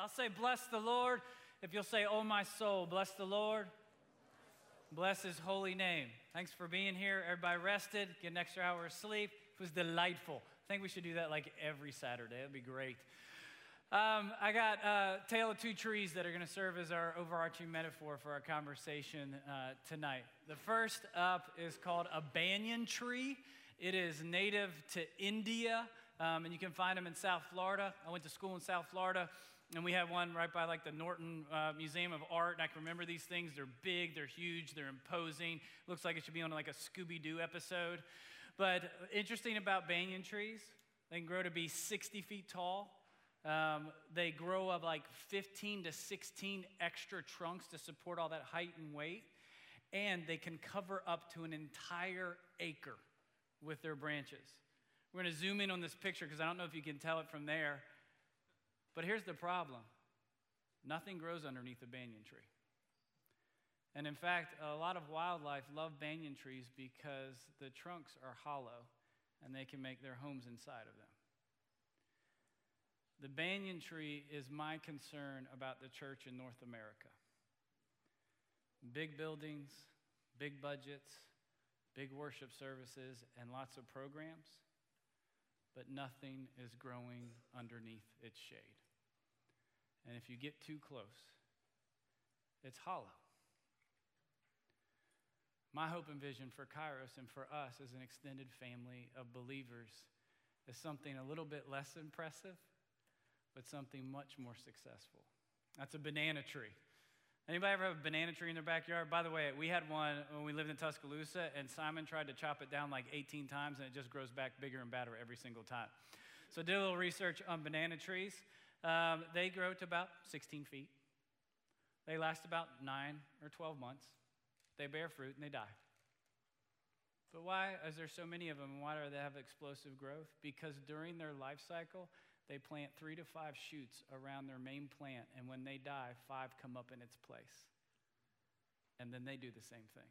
I'll say, bless the Lord. If you'll say, oh my soul, bless the Lord. Bless his holy name. Thanks for being here. Everybody rested, get an extra hour of sleep. It was delightful. I think we should do that like every Saturday. That'd be great. I got a tale of two trees that are going to serve as our overarching metaphor for our conversation tonight. The first up is called a banyan tree. It is native to India, and you can find them in South Florida. I went to school in South Florida, and we have one right by like the Norton Museum of Art, and I can remember these things. They're big, they're huge, they're imposing. Looks like it should be on like a Scooby-Doo episode. But interesting about banyan trees, they can grow to be 60 feet tall. They grow up like 15 to 16 extra trunks to support all that height and weight. And they can cover up to an entire acre with their branches. We're going to zoom in on this picture because I don't know if you can tell it from there. But here's the problem. Nothing grows underneath a banyan tree. And in fact, a lot of wildlife love banyan trees because the trunks are hollow and they can make their homes inside of them. The banyan tree is my concern about the church in North America. Big buildings, big budgets, big worship services, and lots of programs, but nothing is growing underneath its shade. And if you get too close, it's hollow. My hope and vision for Kairos and for us as an extended family of believers is something a little bit less impressive, but something much more successful. That's a banana tree. Anybody ever have a banana tree in their backyard? By the way, we had one when we lived in Tuscaloosa, and Simon tried to chop it down like 18 times, and it just grows back bigger and badder every single time. So I did a little research on banana trees. They grow to about 16 feet. They last about 9 or 12 months. They bear fruit, and they die. But why is there so many of them, and why do they have explosive growth? Because during their life cycle, they plant 3 to 5 shoots around their main plant, and when they die, 5 come up in its place. And then they do the same thing.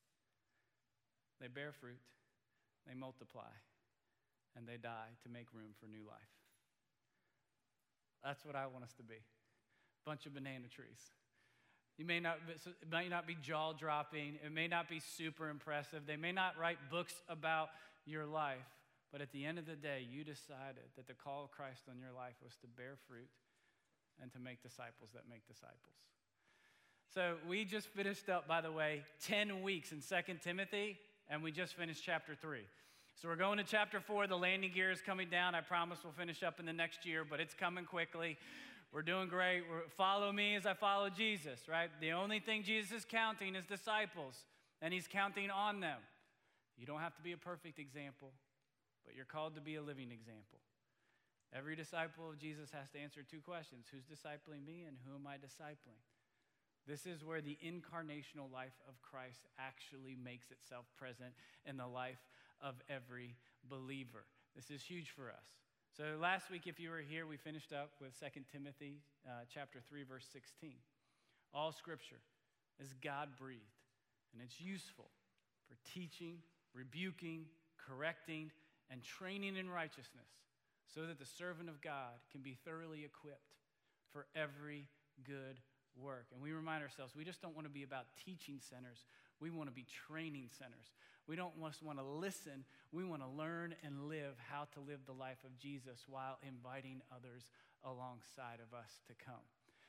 They bear fruit, they multiply, and they die to make room for new life. That's what I want us to be. Bunch of banana trees. It may not be jaw-dropping. It may not be super impressive. They may not write books about your life. But at the end of the day, you decided that the call of Christ on your life was to bear fruit and to make disciples that make disciples. So we just finished up, by the way, 10 weeks in 2 Timothy, and we just finished chapter 3. So we're going to chapter 4. The landing gear is coming down. I promise we'll finish up in the next year, but it's coming quickly. We're doing great. Follow me as I follow Jesus, right? The only thing Jesus is counting is disciples, and he's counting on them. You don't have to be a perfect example, but you're called to be a living example. Every disciple of Jesus has to answer 2 questions. Who's discipling me and who am I discipling? This is where the incarnational life of Christ actually makes itself present in the life of every believer. This is huge for us. So last week, if you were here, we finished up with 2 Timothy chapter 3, verse 16. All scripture is God-breathed, and it's useful for teaching, rebuking, correcting, and training in righteousness, so that the servant of God can be thoroughly equipped for every good work. And we remind ourselves, we just don't want to be about teaching centers. We want to be training centers. We don't just want to listen. We want to learn and live how to live the life of Jesus while inviting others alongside of us to come.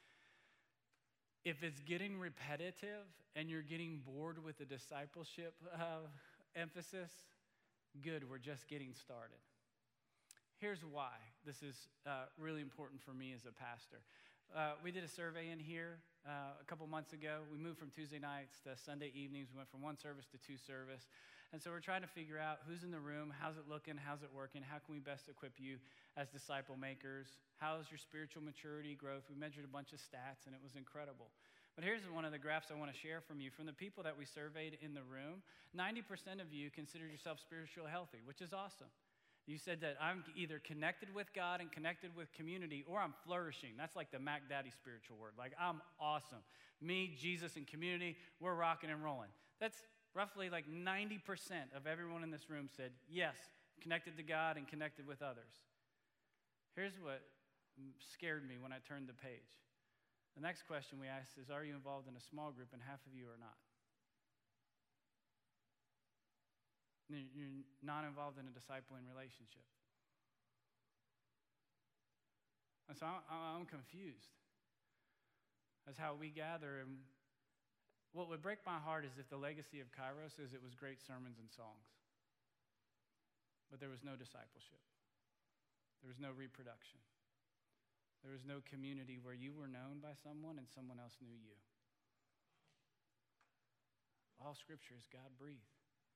If it's getting repetitive and you're getting bored with the discipleship emphasis, good, we're just getting started. Here's why this is really important for me as a pastor. We did a survey in here a couple months ago. We moved from Tuesday nights to Sunday evenings. We went from 1 service to 2 service. And so we're trying to figure out who's in the room, how's it looking, how's it working, how can we best equip you as disciple makers, how's your spiritual maturity growth. We measured a bunch of stats, and it was incredible. But here's one of the graphs I want to share from you. From the people that we surveyed in the room, 90% of you consider yourself spiritually healthy, which is awesome. You said that I'm either connected with God and connected with community, or I'm flourishing. That's like the Mac Daddy spiritual word. Like, I'm awesome. Me, Jesus, and community, we're rocking and rolling. That's roughly like 90% of everyone in this room said, yes, connected to God and connected with others. Here's what scared me when I turned the page. The next question we asked is, are you involved in a small group? And half of you are not. You're not involved in a discipling relationship. And so I'm confused as how we gather. And what would break my heart is if the legacy of Kairos is it was great sermons and songs, but there was no discipleship. There was no reproduction. There was no community where you were known by someone and someone else knew you. All Scripture is God-breathed.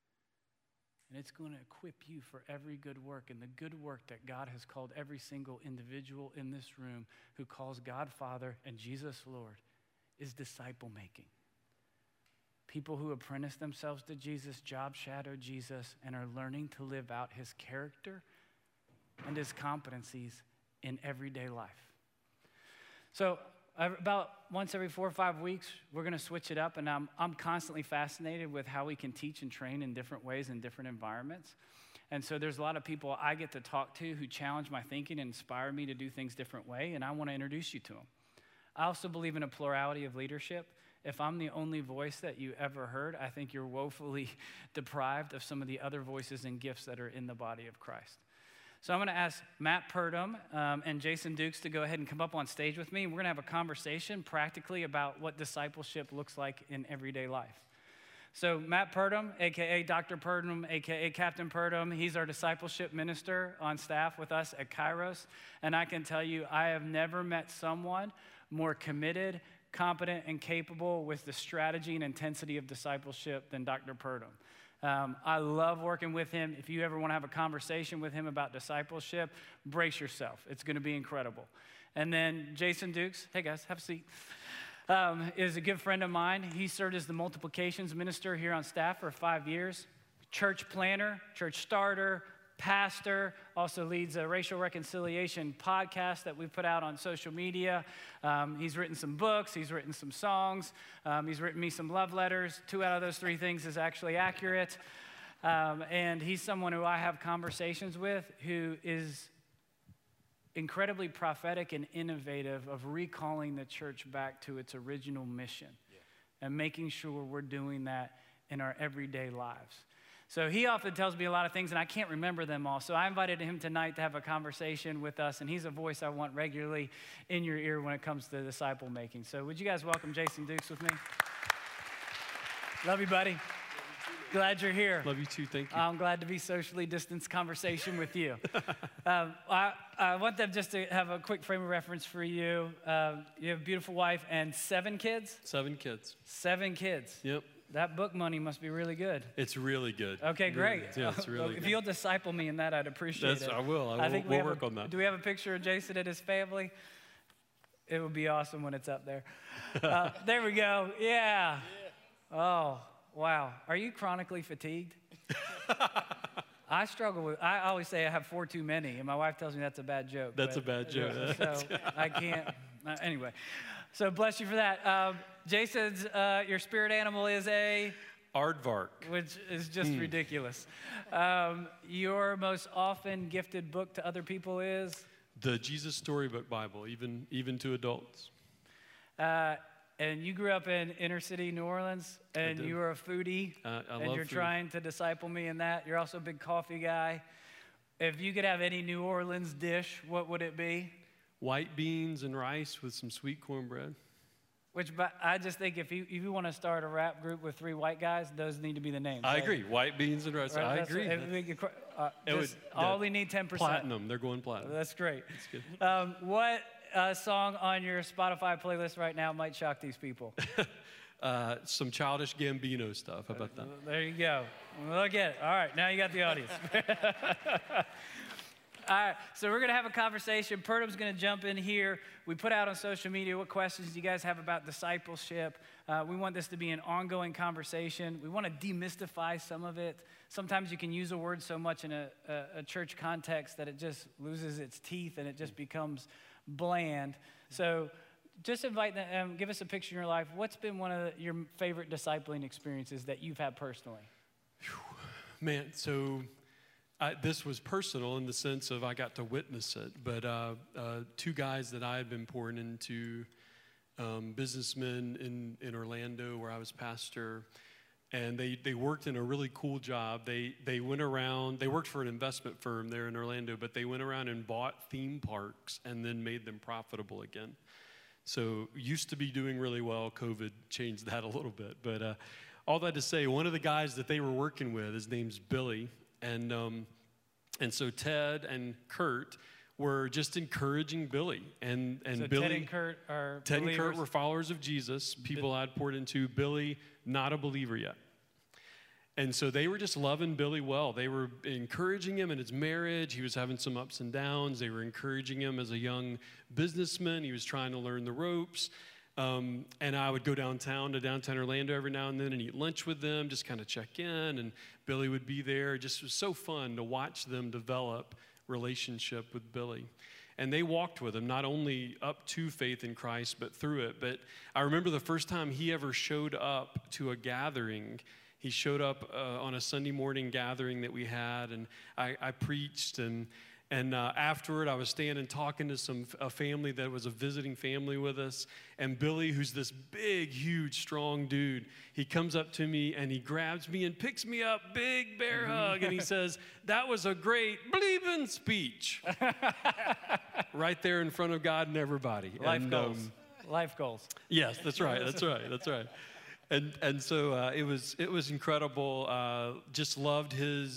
And it's going to equip you for every good work. And the good work that God has called every single individual in this room who calls God Father and Jesus Lord is disciple making. People who apprentice themselves to Jesus, job shadow Jesus, and are learning to live out his character and his competencies in everyday life. So about once every 4 or 5 weeks, we're going to switch it up, and I'm constantly fascinated with how we can teach and train in different ways in different environments. And so there's a lot of people I get to talk to who challenge my thinking and inspire me to do things different way, and I want to introduce you to them. I also believe in a plurality of leadership. If I'm the only voice that you ever heard, I think you're woefully deprived of some of the other voices and gifts that are in the body of Christ. So I'm going to ask Matt Purdom and Jason Dukes to go ahead and come up on stage with me. We're going to have a conversation practically about what discipleship looks like in everyday life. So Matt Purdom, a.k.a. Dr. Purdom, a.k.a. Captain Purdom, he's our discipleship minister on staff with us at Kairos. And I can tell you, I have never met someone more committed, competent, and capable with the strategy and intensity of discipleship than Dr. Purdom. I love working with him. If you ever want to have a conversation with him about discipleship, brace yourself. It's going to be incredible. And then Jason Dukes, hey guys, have a seat, is a good friend of mine. He served as the multiplications minister here on staff for 5 years. Church planner, church starter, pastor, also leads a racial reconciliation podcast that we put out on social media. He's written some books, he's written some songs, he's written me some love letters. 2 out of those 3 things is actually accurate. And he's someone who I have conversations with who is incredibly prophetic and innovative of recalling the church back to its original mission and making sure we're doing that in our everyday lives. So he often tells me a lot of things, and I can't remember them all. So I invited him tonight to have a conversation with us, and he's a voice I want regularly in your ear when it comes to disciple making. So would you guys welcome Jason Dukes with me? Love you, buddy. Glad you're here. Love you too, thank you. I'm glad to be socially distanced conversation with you. I want them just to have a quick frame of reference for you. You have a beautiful wife and 7 kids? 7 kids. 7 kids. Yep. That book money must be really good. It's really good. Okay, great. Yeah, it's really If good. you'll disciple me in that, I'd appreciate it. I will. We'll work on that. Do we have a picture of Jason and his family? It would be awesome when it's up there. There we go. Yeah. Oh, wow. Are you chronically fatigued? I struggle with, I always say I have 4 too many, and my wife tells me that's a bad joke. That's a bad joke. So I can't. Anyway. So bless you for that. Jason's, your spirit animal is a? Aardvark. Which is just ridiculous. Your most often gifted book to other people is? The Jesus Storybook Bible, even to adults. And you grew up in inner city New Orleans, and you were a foodie, and you're trying to disciple me in that. You're also a big coffee guy. If you could have any New Orleans dish, what would it be? White beans and rice with some sweet cornbread. But I just think if you want to start a rap group with 3 white guys, those need to be the names. I agree. White beans and rice. Right? I agree. Only need 10%. Platinum. They're going platinum. That's great. That's good. What song on your Spotify playlist right now might shock these people? Some Childish Gambino stuff. How about that? There you go. Look at it. All right, now you got the audience. All right, so we're going to have a conversation. Purdom's going to jump in here. We put out on social media what questions do you guys have about discipleship. We want this to be an ongoing conversation. We want to demystify some of it. Sometimes you can use a word so much in a church context that it just loses its teeth and it just becomes bland. So just invite them, give us a picture in your life. What's been one of your favorite discipling experiences that you've had personally? Man, so This was personal in the sense of I got to witness it, but two guys that I had been pouring into, businessmen in Orlando where I was pastor, and they worked in a really cool job. They went around, they worked for an investment firm there in Orlando, but they went around and bought theme parks and then made them profitable again. So used to be doing really well. COVID changed that a little bit. But all that to say, one of the guys that they were working with, his name's Billy, and so Ted and Kurt were just encouraging Billy. And so Billy, Ted and Kurt are Ted believers? and Kurt were followers of Jesus, people I'd poured into. Billy, not a believer yet. And so they were just loving Billy well. They were encouraging him in his marriage. He was having some ups and downs. They were encouraging him as a young businessman. He was trying to learn the ropes. And I would go downtown to downtown Orlando every now and then and eat lunch with them, just kind of check in. And Billy would be there. It just was so fun to watch them develop relationship with Billy. And they walked with him, not only up to faith in Christ, but through it. But I remember the first time he ever showed up to a gathering. He showed up on a Sunday morning gathering that we had, and I preached, and afterward I was standing talking to a family that was a visiting family with us, and Billy, who's this big, huge, strong dude, he comes up to me and he grabs me and picks me up, big bear hug, and he says, "That was a great bleeping speech," right there in front of God and everybody. Life goals. Life goals. Yes, that's right. That's right. That's right. And so it was incredible. Just loved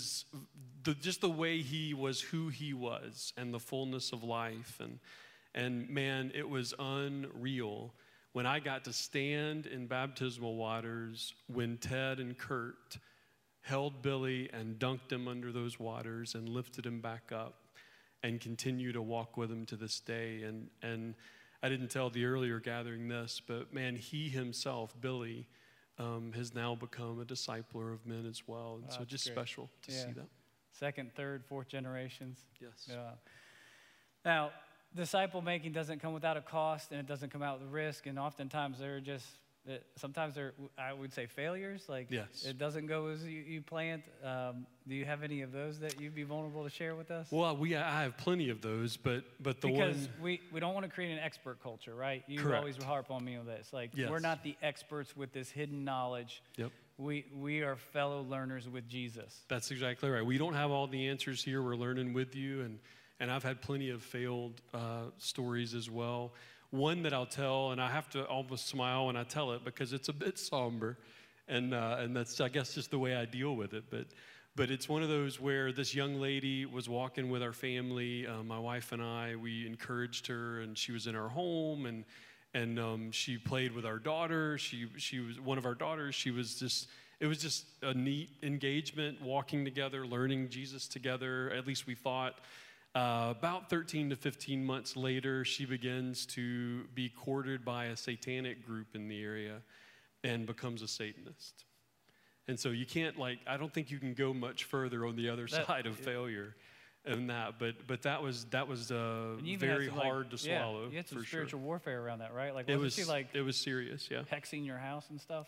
just the way he was, who he was, and the fullness of life. And man, it was unreal when I got to stand in baptismal waters when Ted and Kurt held Billy and dunked him under those waters and lifted him back up and continue to walk with him to this day. And I didn't tell the earlier gathering this, but man, he himself, Billy, has now become a discipler of men as well. And so just great. Special to see that. Second, third, fourth generations. Yes. Yeah. Now, disciple making doesn't come without a cost, and it doesn't come out with risk. And oftentimes sometimes they're, I would say, failures. Like, yes. It doesn't go as you planned. Do you have any of those that you'd be vulnerable to share with us? Well, I have plenty of those, but because we don't want to create an expert culture, right? You Correct. Always harp on me on this. Like, yes. We're not the experts with this hidden knowledge. Yep. We are fellow learners with Jesus. That's exactly right. We don't have all the answers here. We're learning with you, and I've had plenty of failed stories as well. One that I'll tell, and I have to almost smile when I tell it because it's a bit somber, and that's, I guess, just the way I deal with it. But it's one of those where this young lady was walking with our family, my wife and I. We encouraged her, and she was in our home, and she played with our daughter. She was one of our daughters. It was just a neat engagement, walking together, learning Jesus together. At least we thought. About 13 to 15 months later, she begins to be courted by a satanic group in the area and becomes a Satanist. And so you can't, I don't think you can go much further on the other side of failure than that. But that was very hard to swallow. You had some for spiritual sure. warfare around that, right? Like, it was serious, yeah. Hexing your house and stuff?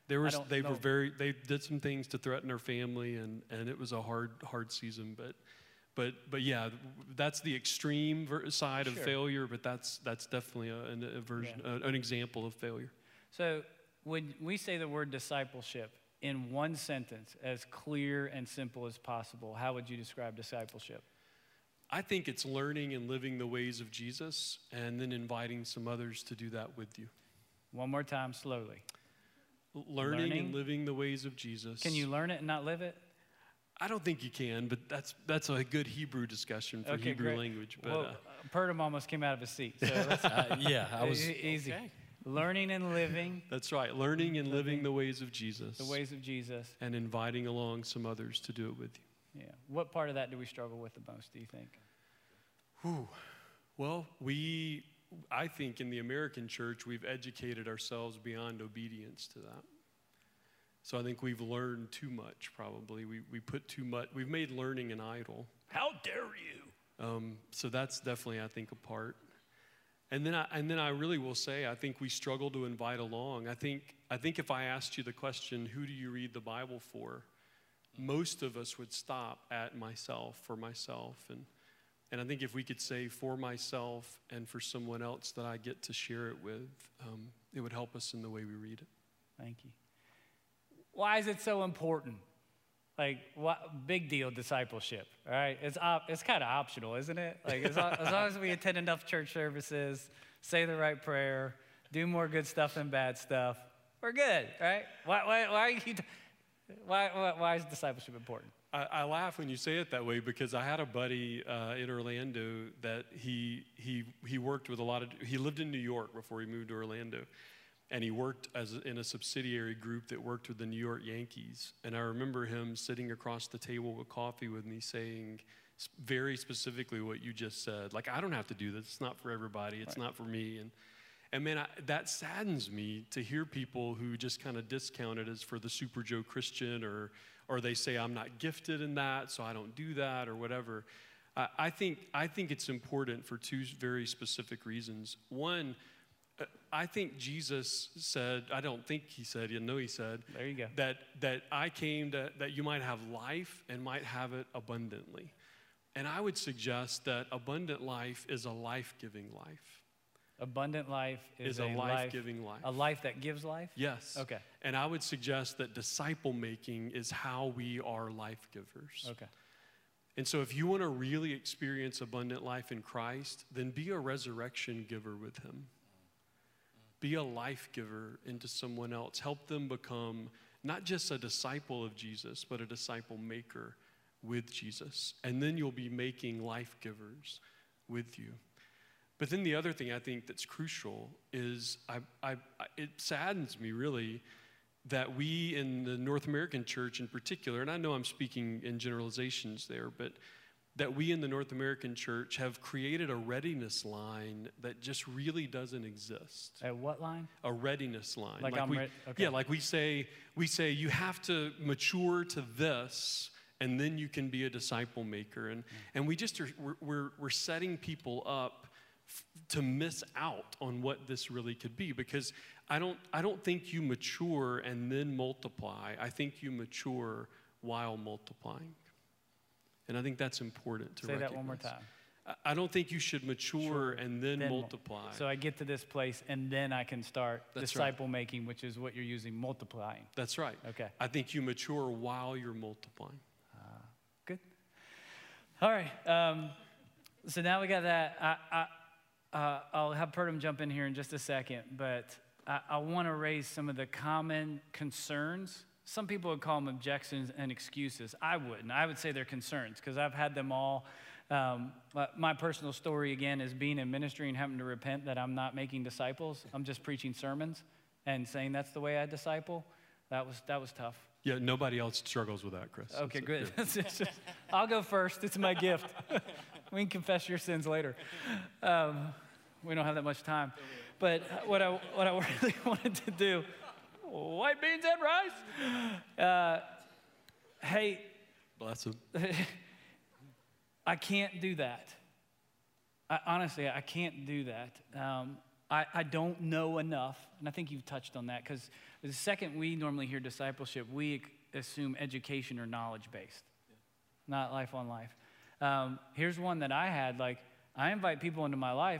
They did some things to threaten our family, and it was a hard season, But yeah, that's the extreme side of failure. But that's definitely an example of failure. So when we say the word discipleship in one sentence, as clear and simple as possible, how would you describe discipleship? I think it's learning and living the ways of Jesus, and then inviting some others to do that with you. One more time, slowly. Learning and living the ways of Jesus. Can you learn it and not live it? I don't think you can, but that's a good Hebrew discussion for Hebrew great. Language. But well, Purdom almost came out of his seat. So I was easy. Okay. Learning and living. That's right. Learning and living the ways of Jesus. The ways of Jesus. And inviting along some others to do it with you. Yeah. What part of that do we struggle with the most, do you think? Well, I think in the American church, we've educated ourselves beyond obedience to that. So I think we've learned too much, probably. We put too much. We've made learning an idol. How dare you? So that's definitely, I think, a part. And then I really will say, I think we struggle to invite along. I think if I asked you the question, who do you read the Bible for? most of us would stop at myself, for myself. And I think if we could say for myself and for someone else that I get to share it with, it would help us in the way we read it. Thank you. Why is it so important? Like, big deal, discipleship, all right? It's kind of optional, isn't it? Like, as long as we attend enough church services, say the right prayer, do more good stuff than bad stuff, we're good, right? Why is discipleship important? I laugh when you say it that way because I had a buddy in Orlando that he worked with he lived in New York before he moved to Orlando. And he worked in a subsidiary group that worked with the New York Yankees. And I remember him sitting across the table with coffee with me saying very specifically what you just said. Like, I don't have to do this. It's not for everybody. It's not for me. And man, that saddens me to hear people who just kind of discount it as for the Super Joe Christian, or they say, I'm not gifted in that, so I don't do that, or whatever. I think it's important for two very specific reasons. One, I think Jesus said, I don't think he said, you know he said, there you go, that I came that you might have life and might have it abundantly. And I would suggest that abundant life is a life-giving life. Abundant life is a life-giving life. A life that gives life? Yes. Okay. And I would suggest that disciple-making is how we are life-givers. Okay. And so if you want to really experience abundant life in Christ, then be a resurrection giver with him. Be a life giver into someone else. Help them become not just a disciple of Jesus, but a disciple maker with Jesus. And then you'll be making life givers with you. But then the other thing I think that's crucial is it saddens me really that we in the North American church in particular, and I know I'm speaking in generalizations there, but that we in the North American church have created a readiness line that just really doesn't exist. At what line? A readiness line. Like I'm ready? Okay. Yeah, like we say you have to mature to this, and then you can be a disciple maker. And we just we're setting people up to miss out on what this really could be, because I don't think you mature and then multiply. I think you mature while multiplying. And I think that's important to recognize. Say that one more time. I don't think you should mature and then multiply. So I get to this place and then I can start disciple making, which is what you're using, multiplying. That's right. Okay. I think you mature while you're multiplying. Good. All right. So now we got that. I'll have Purdom jump in here in just a second, but I want to raise some of the common concerns. Some people would call them objections and excuses. I wouldn't. I would say they're concerns because I've had them all. My personal story, again, is being in ministry and having to repent that I'm not making disciples. I'm just preaching sermons and saying that's the way I disciple. That was tough. Yeah, nobody else struggles with that, Chris. Okay, good. I'll go first. It's my gift. We can confess your sins later. We don't have that much time. But what I really wanted to do, white beans and rice. Hey. Bless him. I can't do that. Honestly, I can't do that. I don't know enough, and I think you've touched on that, because the second we normally hear discipleship, we assume education or knowledge-based, not life on life. Here's one that I had, like, I invite people into my life,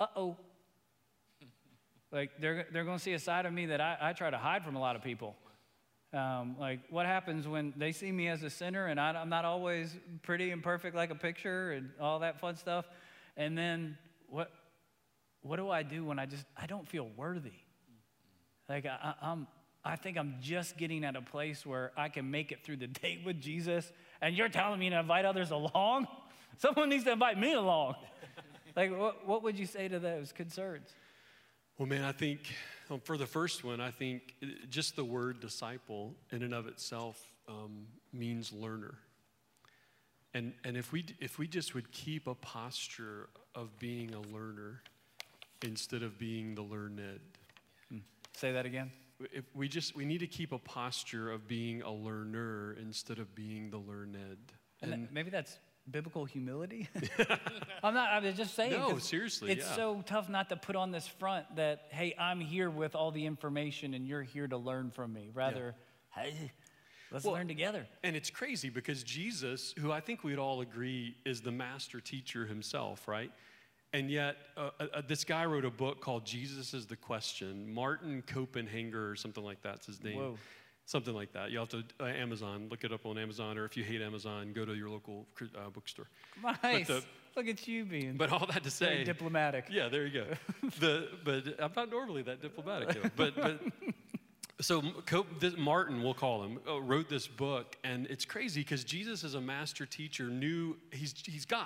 like, they're going to see a side of me that I try to hide from a lot of people. Like, what happens when they see me as a sinner and I'm not always pretty and perfect like a picture and all that fun stuff? And then what do I do when I don't feel worthy? Like, I think I'm just getting at a place where I can make it through the day with Jesus, and you're telling me to invite others along? Someone needs to invite me along. Like, what would you say to those concerns? Well, man, I think for the first one, I think just the word disciple in and of itself means learner. And if we just would keep a posture of being a learner instead of being the learned. Say that again. If we need to keep a posture of being a learner instead of being the learned. And maybe that's biblical humility. I'm just saying. No, seriously, it's so tough not to put on this front that, hey, I'm here with all the information and you're here to learn from me. Rather, hey. Let's Well, learn together. And it's crazy because Jesus, who I think we'd all agree is the master teacher himself, right? And yet, this guy wrote a book called Jesus is the Question. Martin Copenhanger or something like that's his name. Whoa. Something like that. You'll have to, Amazon, look it up on Amazon, or if you hate Amazon, go to your local bookstore. Nice. Look at you being But all that to say. very diplomatic. Yeah, there you go. But I'm not normally that diplomatic, though. But so Martin, we'll call him, wrote this book, and it's crazy because Jesus as a master teacher knew he's God.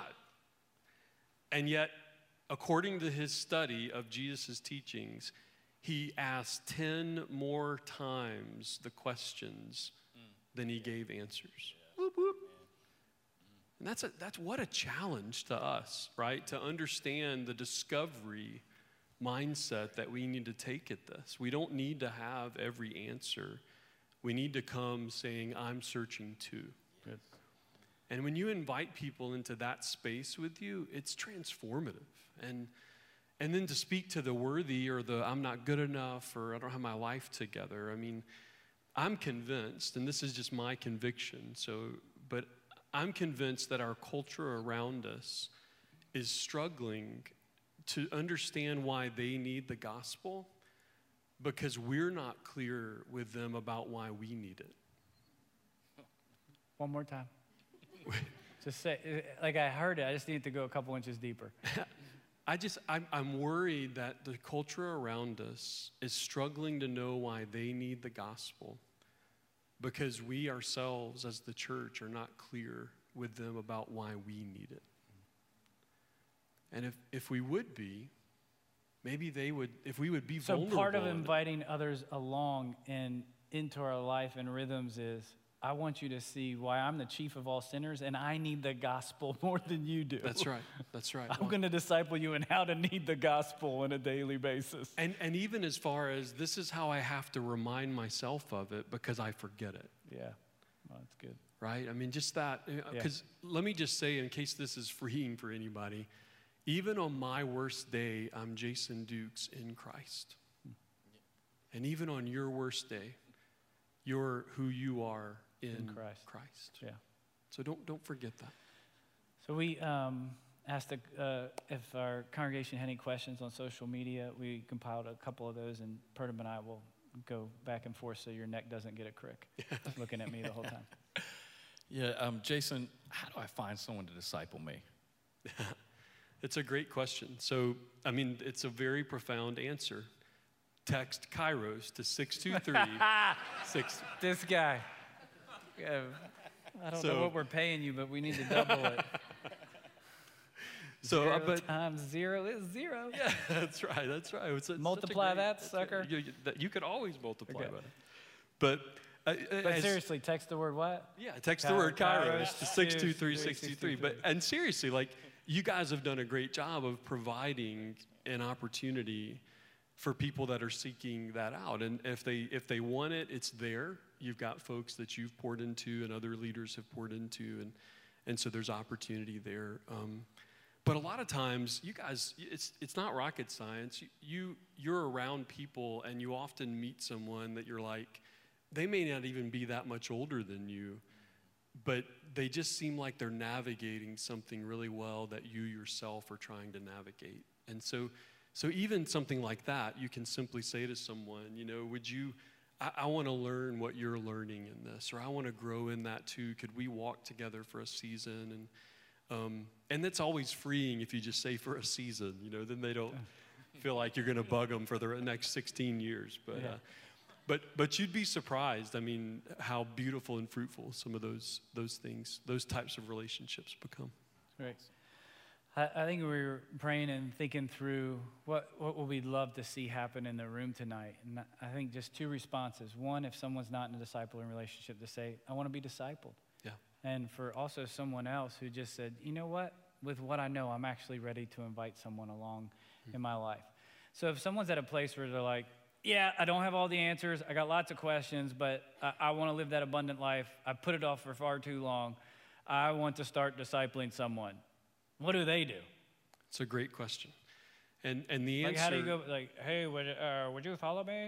And yet, according to his study of Jesus' teachings, he asked 10 more times the questions than he gave answers. Whoop, whoop. And that's what a challenge to us, right? To understand the discovery mindset that we need to take at this. We don't need to have every answer. We need to come saying, I'm searching too. Good. And when you invite people into that space with you, it's transformative. And then to speak to the worthy or the I'm not good enough or I don't have my life together. I mean, I'm convinced, and this is just my conviction, but I'm convinced that our culture around us is struggling to understand why they need the gospel because we're not clear with them about why we need it. One more time. Just say, like I heard it, I just need to go a couple inches deeper. I'm worried that the culture around us is struggling to know why they need the gospel because we ourselves as the church are not clear with them about why we need it. And if we would be, maybe they would, if we would be vulnerable. So part of inviting others along and into our life and rhythms is, I want you to see why I'm the chief of all sinners and I need the gospel more than you do. That's right. That's right. I'm going to disciple you in how to need the gospel on a daily basis. And even as far as this is how I have to remind myself of it because I forget it. Yeah, well, that's good. Right? I mean, just that. Because let me just say, in case this is freeing for anybody, even on my worst day, I'm Jason Dukes in Christ. And even on your worst day, you're who you are in Christ. Yeah. So don't forget that. So we asked if our congregation had any questions on social media. We compiled a couple of those, and Purdom and I will go back and forth so your neck doesn't get a crick looking at me the whole time. Yeah, Jason, how do I find someone to disciple me? It's a great question. So, I mean, it's a very profound answer. Text Kairos to 623. This guy. Yeah, I don't know what we're paying you, but we need to double it. So, zero times 0 is 0. Yeah, that's right. That's right. Multiply that, sucker. You could always multiply Okay. that. But seriously, text the word what? Yeah, text the word Kairos to 62363. And seriously, like, you guys have done a great job of providing an opportunity for people that are seeking that out. And if they want it, it's there. You've got folks that you've poured into and other leaders have poured into, and so there's opportunity there. But a lot of times, you guys, it's not rocket science. You're around people, and you often meet someone that you're like, they may not even be that much older than you, but they just seem like they're navigating something really well that you yourself are trying to navigate. And so even something like that, you can simply say to someone, I want to learn what you're learning in this, or I want to grow in that too. Could we walk together for a season? And that's always freeing if you just say for a season, then they don't feel like you're going to bug them for the next 16 years. But you'd be surprised, how beautiful and fruitful some of those things, those types of relationships become. Right. I think we were praying and thinking through what would we love to see happen in the room tonight. And I think just two responses. One, if someone's not in a discipling relationship, to say, I want to be discipled. Yeah. And for also someone else who just said, you know what? With what I know, I'm actually ready to invite someone along in my life. So if someone's at a place where they're like, yeah, I don't have all the answers. I got lots of questions, but I want to live that abundant life. I put it off for far too long. I want to start discipling someone. What do they do? It's a great question. And the answer... Like, how do you go, like, hey, would you follow me?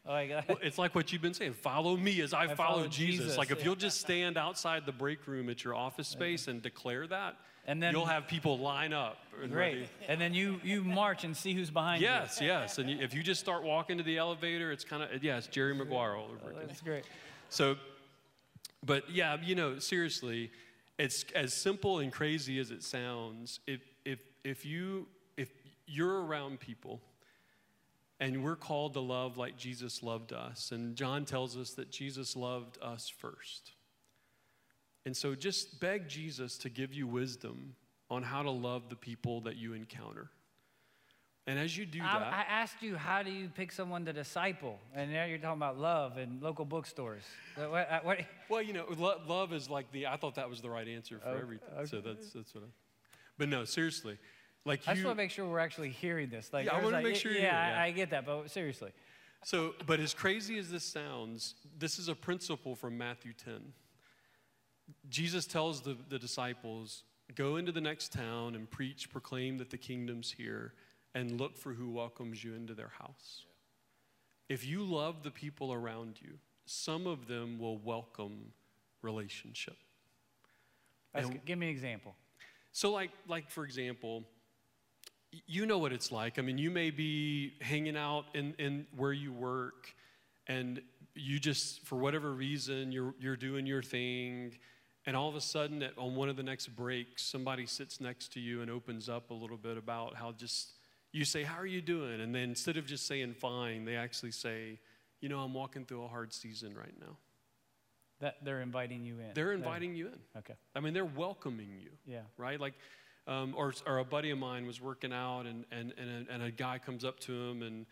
Like, Well, it's like what you've been saying. Follow me as I follow Jesus. Like if yeah. you'll just stand outside the break room at your office space and declare that, And then- you'll have people line up. And great. ready. And then you march and see who's behind you. Yes. And if you just start walking to the elevator, it's kind of, it's Jerry Maguire all over again. That's great. So, but yeah, seriously, it's as simple and crazy as it sounds. If you're around people and we're called to love like Jesus loved us, and John tells us that Jesus loved us first. And so just beg Jesus to give you wisdom on how to love the people that you encounter. And as you do that, I asked you, how do you pick someone to disciple? And now you're talking about love and local bookstores. What? well, love is like I thought that was the right answer for everything. okay. So that's what but no, seriously. Like I just want to make sure we're actually hearing this. Like, Yeah, I there's wanna like, make sure you Yeah, hear it, yeah. I get that, but seriously. So, but as crazy as this sounds, this is a principle from Matthew 10. Jesus tells the disciples, go into the next town and preach, proclaim that the kingdom's here, and look for who welcomes you into their house. If you love the people around you, some of them will welcome relationship. Give me an example. So like for example, you know what it's like. I mean, you may be hanging out in where you work, and you just, for whatever reason, you're doing your thing, and all of a sudden on one of the next breaks, somebody sits next to you and opens up a little bit about how just, you say, how are you doing? And then instead of just saying fine, they actually say, I'm walking through a hard season right now. That they're inviting you in. They're inviting you in. Okay. I mean, they're welcoming you. Yeah. Right? Like, or a buddy of mine was working out, and a guy comes up to him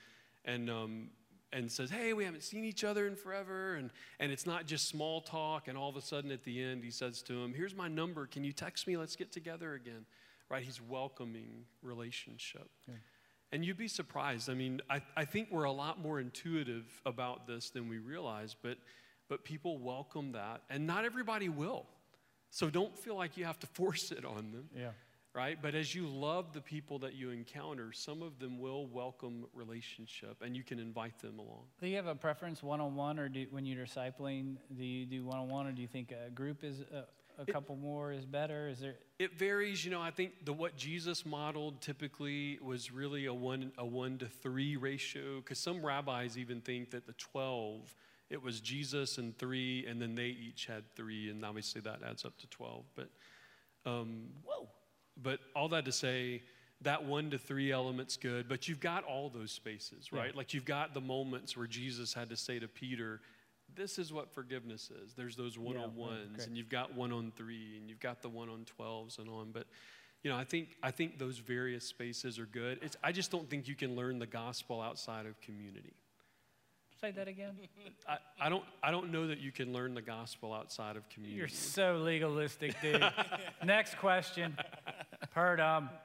and says, hey, we haven't seen each other in forever, and it's not just small talk, and all of a sudden at the end he says to him, here's my number, can you text me, let's get together again. Right? He's welcoming relationship. Yeah. And you'd be surprised. I mean, I think we're a lot more intuitive about this than we realize, but people welcome that, and not everybody will. So don't feel like you have to force it on them. Yeah. Right? But as you love the people that you encounter, some of them will welcome relationship, and you can invite them along. Do you have a preference, one-on-one, or when you're discipling, do you do one-on-one, or do you think a group is a couple more is better? Is there? It varies. I think what Jesus modeled typically was really a 1 to 3 ratio, because some rabbis even think that the 12, it was Jesus and 3, and then they each had 3, and obviously that adds up to 12. But Whoa. But all that to say, that 1 to 3 element's good, but you've got all those spaces, right? Yeah. Like you've got the moments where Jesus had to say to Peter, this is what forgiveness is. There's those one-on-ones, great. and you've got 1-on-3, and you've got the 1-on-12s and on. But, I think those various spaces are good. I just don't think you can learn the gospel outside of community. Say that again. I don't know that you can learn the gospel outside of community. You're so legalistic, dude. Next question. Heard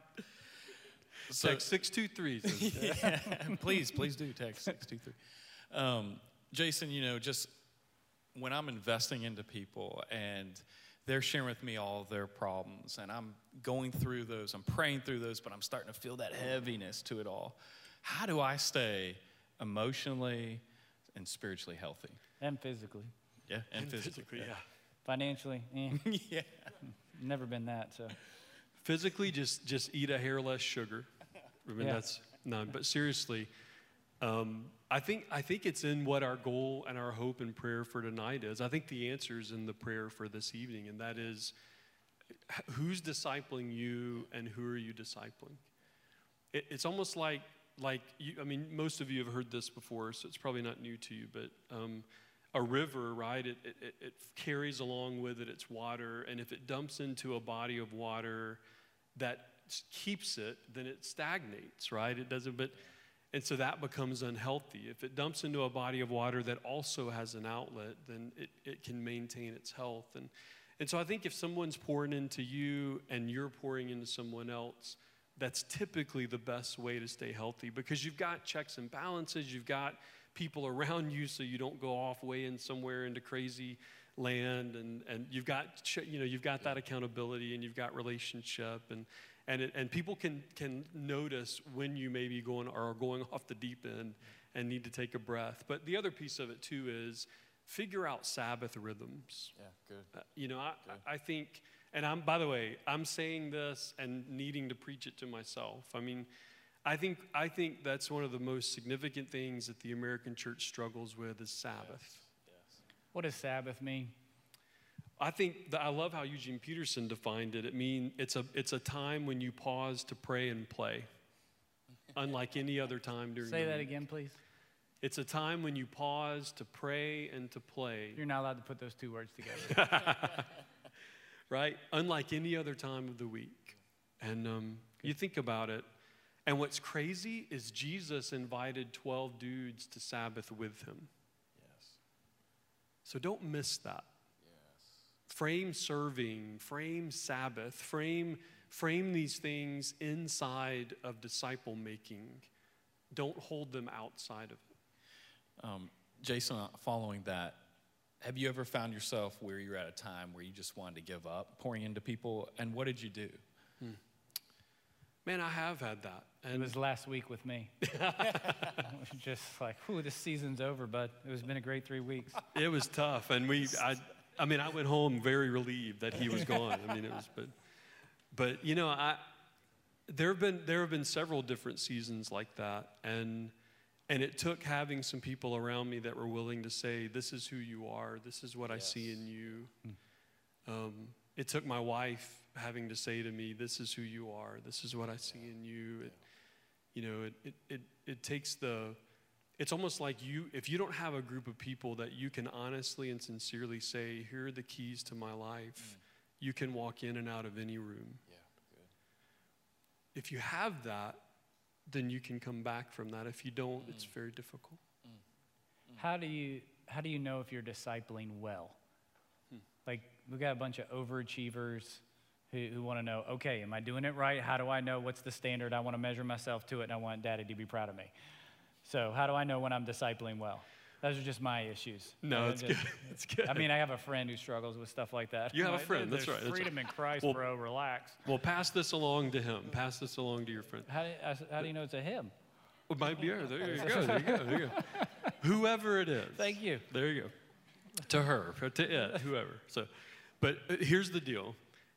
So, text 623. Please do text 623. Jason, just when I'm investing into people and they're sharing with me all their problems, and I'm going through those, I'm praying through those, but I'm starting to feel that heaviness to it all. How do I stay emotionally and spiritually healthy? And physically. Yeah, and physically. yeah. Financially, Yeah. never been that, so. Physically, just eat a hair less sugar. I mean, Yeah. that's none. But seriously, I think it's in what our goal and our hope and prayer for tonight is. I think the answer is in the prayer for this evening, and that is, who's discipling you and who are you discipling? It's almost like you, most of you have heard this before, so it's probably not new to you, but a river, right, it carries along with it its water, and if it dumps into a body of water that keeps it, then it stagnates, right? It doesn't, and so that becomes unhealthy. If it dumps into a body of water that also has an outlet, then it can maintain its health. And so I think if someone's pouring into you and you're pouring into someone else, that's typically the best way to stay healthy, because you've got checks and balances, you've got people around you so you don't go off way in somewhere into crazy land, and you've got that accountability, and you've got relationship, and people can notice when you may be going off the deep end, and need to take a breath. But the other piece of it too is figure out Sabbath rhythms. Yeah, good. I think, and by the way, I'm saying this and needing to preach it to myself. I mean, I think that's one of the most significant things that the American church struggles with is Sabbath. Yes. What does Sabbath mean? I think I love how Eugene Peterson defined it. It means it's a time when you pause to pray and play, unlike any other time during. Say the that week. again, please. It's a time when you pause to pray and to play. You're not allowed to put those two words together. Right? Unlike any other time of the week. And you think about it. And what's crazy is Jesus invited 12 dudes to Sabbath with him. Yes. So don't miss that. Yes. Frame serving, frame Sabbath, frame these things inside of disciple making. Don't hold them outside of it. Jason, following that, have you ever found yourself where you're at a time where you just wanted to give up pouring into people? And what did you do? Man, I have had that. It And was last week with me. It was just like, ooh, this season's over, bud. It's been a great 3 weeks. it was tough. And I went home very relieved that he was gone. I mean, it was, but you know, there have been several different seasons like that. And it took having some people around me that were willing to say, this is who you are. This is what I see in you. It took my wife having to say to me, this is who you are. This is what I see in you. It takes it's almost like if you don't have a group of people that you can honestly and sincerely say, here are the keys to my life, you can walk in and out of any room. Yeah, good. If you have that, then you can come back from that. If you don't, it's very difficult. How do you know if you're discipling well? Like, we've got a bunch of overachievers who want to know, okay, am I doing it right? How do I know what's the standard? I want to measure myself to it, and I want Daddy to be proud of me. So how do I know when I'm discipling well? Those are just my issues. No, it's good. It's good. I mean, I have a friend who struggles with stuff like that. You have I'm a like, friend, "Dude, that's there's right, that's freedom in Christ, Well- bro, relax. Well, pass this along to him. Pass this along to your friend. How do you know it's a him? Well, might be her. There you go. There you go. There you go. Whoever it is. Thank you. There you go. To her, to it, whoever. So, but here's the deal.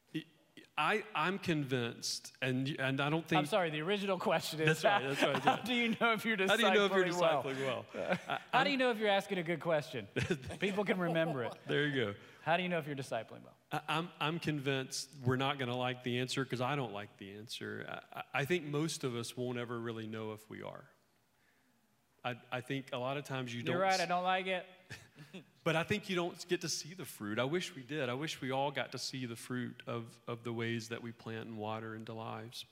I'm convinced, and I don't think. I'm sorry, the original question is, That's right. how do you know if you're discipling How do you know if you're well? discipling well? How do you know if you're asking a good question? People can remember it. There you go. How do you know if you're discipling well? I'm convinced we're not going to like the answer because I don't like the answer. I think most of us won't ever really know if we are. I think a lot of times you don't. You're right, I don't like it. But I think you don't get to see the fruit. I wish we did. I wish we all got to see the fruit of the ways that we plant and water into lives.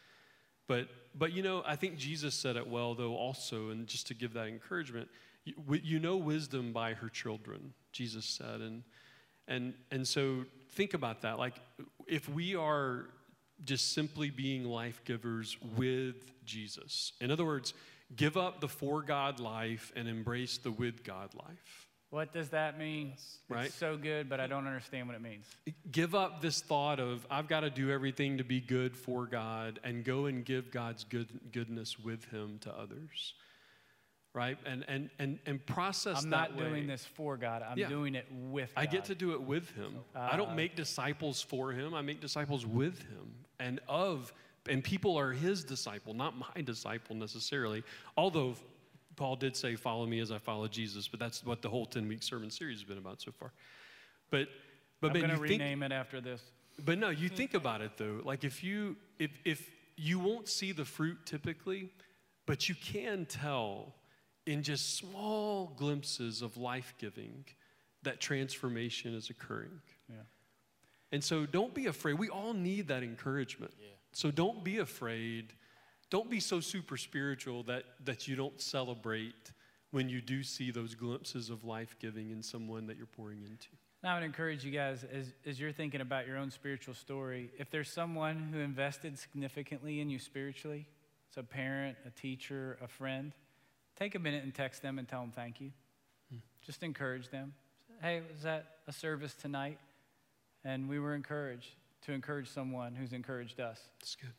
But you know, I think Jesus said it well, though, also, and just to give that encouragement, you know wisdom by her children, Jesus said. And so think about that. Like, if we are just simply being life givers with Jesus, in other words, give up the for God life and embrace the with God life. What does that mean? Right. It's so good, but I don't understand what it means. Give up this thought of, I've got to do everything to be good for God, and go and give God's goodness with him to others. Right? And process I'm that not doing this for God. I'm doing it with God. I get to do it with him. I don't make disciples for him. I make disciples with him. And people are his disciple, not my disciple necessarily. Although Paul did say, follow me as I follow Jesus, but that's what the whole 10-week sermon series has been about so far. But I'm going to rename it after this. But no, you think about it though. Like if you won't see the fruit typically, but you can tell in just small glimpses of life-giving that transformation is occurring. Yeah. And so don't be afraid. We all need that encouragement. Yeah. So don't be afraid. Don't be so super spiritual that you don't celebrate when you do see those glimpses of life-giving in someone that you're pouring into. Now, I would encourage you guys, as you're thinking about your own spiritual story, if there's someone who invested significantly in you spiritually, it's a parent, a teacher, a friend, take a minute and text them and tell them thank you. Just encourage them. Hey, was that a service tonight? And we were encouraged to encourage someone who's encouraged us. That's good.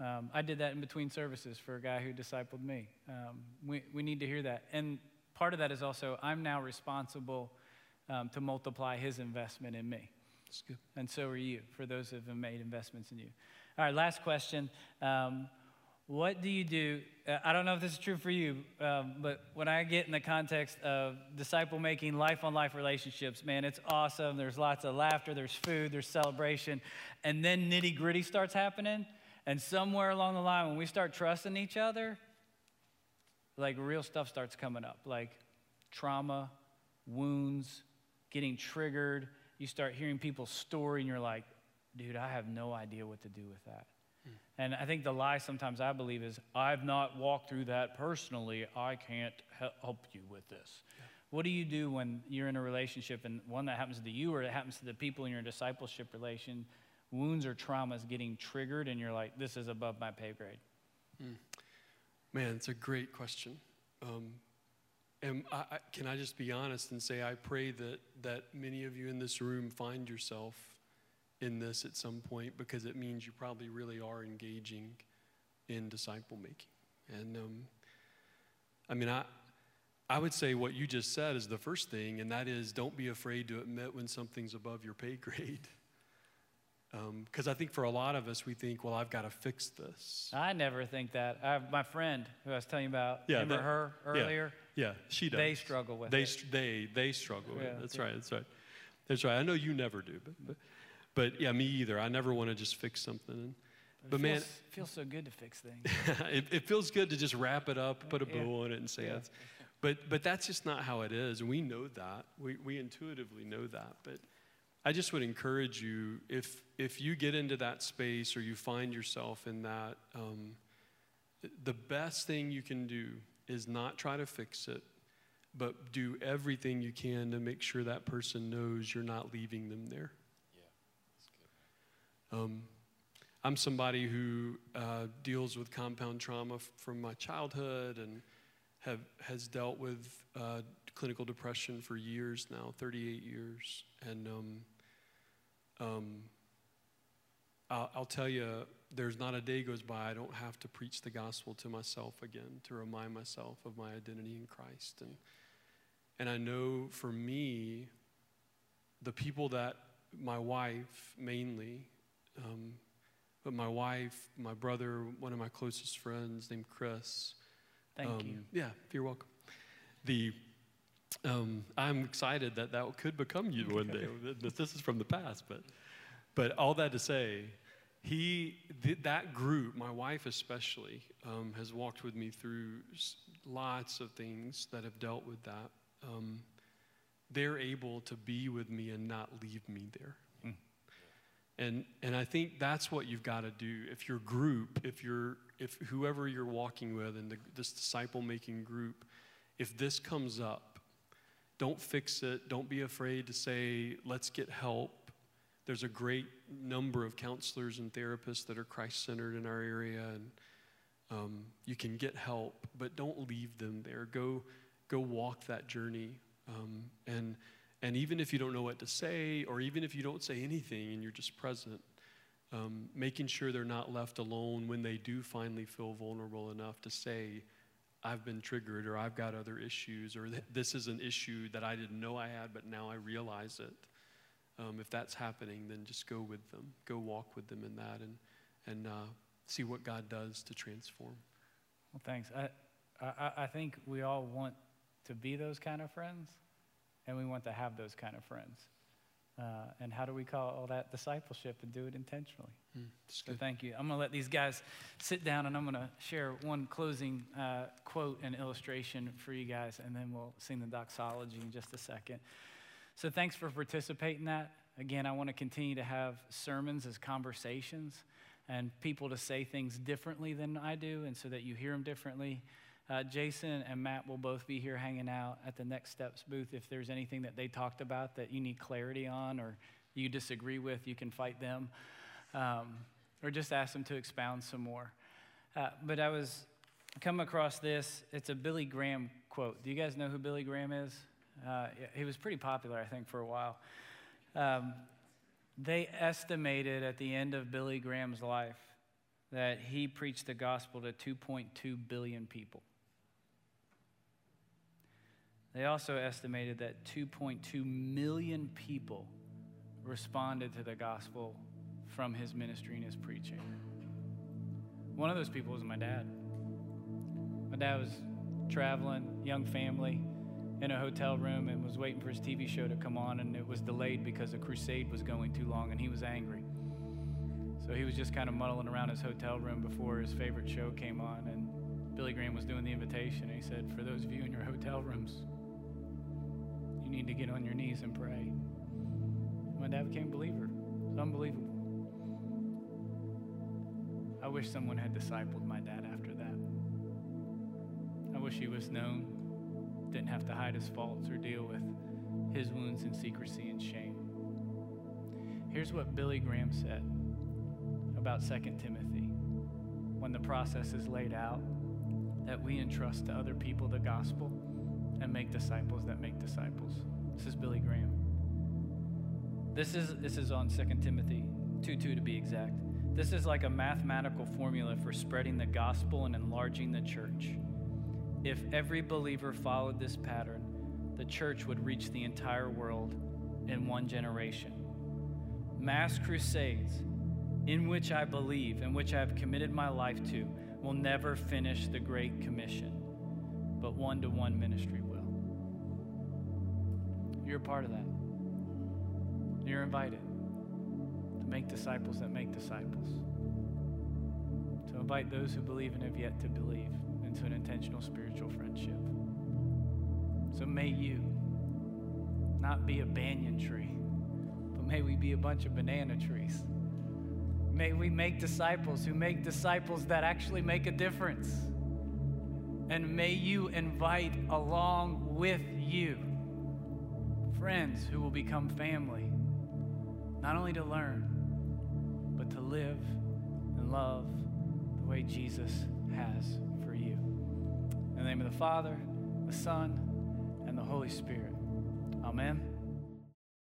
I did that in between services for a guy who discipled me. We need to hear that. And part of that is also I'm now responsible to multiply his investment in me. That's good. And so are you, for those who have made investments in you. All right, last question. What do you do? I don't know if this is true for you, but when I get in the context of disciple-making, life-on-life relationships, man, it's awesome. There's lots of laughter, there's food, there's celebration, and then nitty-gritty starts happening. And somewhere along the line, when we start trusting each other, like real stuff starts coming up, like trauma, wounds, getting triggered. You start hearing people's story, and you're like, dude, I have no idea what to do with that. And I think the lie sometimes I believe is, I've not walked through that personally. I can't help you with this. Yeah. What do you do when you're in a relationship, and one that happens to you or it happens to the people in your discipleship relation, wounds or traumas getting triggered, and you're like, this is above my pay grade? Man, it's a great question. And can I just be honest and say I pray that many of you in this room find yourself in this at some point, because it means you probably really are engaging in disciple making. And I mean, I would say what you just said is the first thing, and that is, don't be afraid to admit when something's above your pay grade. Because I think for a lot of us, we think, well, I've got to fix this. I never think that. I have my friend who I was telling you about, remember her earlier? Yeah, she does. They struggle with it. They struggle with it. That's right. I know you never do, but yeah, me either. I never want to just fix something. But man, it feels so good to fix things. it feels good to just wrap it up, put a bow on it, and say that's. But that's just not how it is, and we know that. We intuitively know that. But I just would encourage you, if you get into that space or you find yourself in that, the best thing you can do is not try to fix it, but do everything you can to make sure that person knows you're not leaving them there. I'm somebody who deals with compound trauma from my childhood and has dealt with clinical depression for years now, 38 years. And I'll tell you, there's not a day goes by I don't have to preach the gospel to myself again, to remind myself of my identity in Christ. And I know for me, the people that my wife mainly, but my wife, my brother, one of my closest friends named Chris. Thank you. Yeah, you're welcome. I'm excited that could become you one day. This is from the past, but all that to say, that group, my wife especially, has walked with me through lots of things that have dealt with that. They're able to be with me and not leave me there. And I think that's what you've got to do. If your group, if whoever you're walking with in this disciple-making group, if this comes up, don't fix it. Don't be afraid to say, let's get help. There's a great number of counselors and therapists that are Christ-centered in our area, and you can get help, but don't leave them there. Go walk that journey, and even if you don't know what to say, or even if you don't say anything and you're just present, making sure they're not left alone when they do finally feel vulnerable enough to say, I've been triggered, or I've got other issues, or this is an issue that I didn't know I had, but now I realize it. If that's happening, then just go with them. Go walk with them in that and see what God does to transform. Well, thanks. I think we all want to be those kind of friends, and we want to have those kind of friends. And how do we call all that discipleship and do it intentionally? So thank you. I'm going to let these guys sit down, and I'm going to share one closing quote and illustration for you guys, and then we'll sing the doxology in just a second. So thanks for participating in that. Again, I want to continue to have sermons as conversations and people to say things differently than I do, and so that you hear them differently. Jason and Matt will both be here hanging out at the Next Steps booth. If there's anything that they talked about that you need clarity on or you disagree with, you can fight them or just ask them to expound some more. But I was come across this. It's a Billy Graham quote. Do you guys know who Billy Graham is? He was pretty popular, I think, for a while. They estimated at the end of Billy Graham's life that he preached the gospel to 2.2 billion people. They also estimated that 2.2 million people responded to the gospel from his ministry and his preaching. One of those people was my dad. My dad was traveling, young family, in a hotel room and was waiting for his TV show to come on, and it was delayed because a crusade was going too long, and he was angry. So he was just kind of muddling around his hotel room before his favorite show came on, and Billy Graham was doing the invitation, and he said, for those of you in your hotel rooms, you need to get on your knees and pray. My dad became a believer. It's unbelievable. I wish someone had discipled my dad after that. I wish he was known, didn't have to hide his faults or deal with his wounds in secrecy and shame. Here's what Billy Graham said about 2 Timothy when the process is laid out, that we entrust to other people the gospel and make disciples that make disciples. This is Billy Graham. This is on 2 Timothy 2:2 to be exact. This is like a mathematical formula for spreading the gospel and enlarging the church. If every believer followed this pattern, the church would reach the entire world in one generation. Mass crusades, in which I believe and which I have committed my life to, will never finish the Great Commission, but one-to-one ministry will. You're a part of that. You're invited to make disciples that make disciples, to invite those who believe and have yet to believe into an intentional spiritual friendship. So may you not be a banyan tree, but may we be a bunch of banana trees. May we make disciples who make disciples that actually make a difference. And may you invite along with you friends who will become family, not only to learn, but to live and love the way Jesus has for you. In the name of the Father, the Son, and the Holy Spirit. Amen.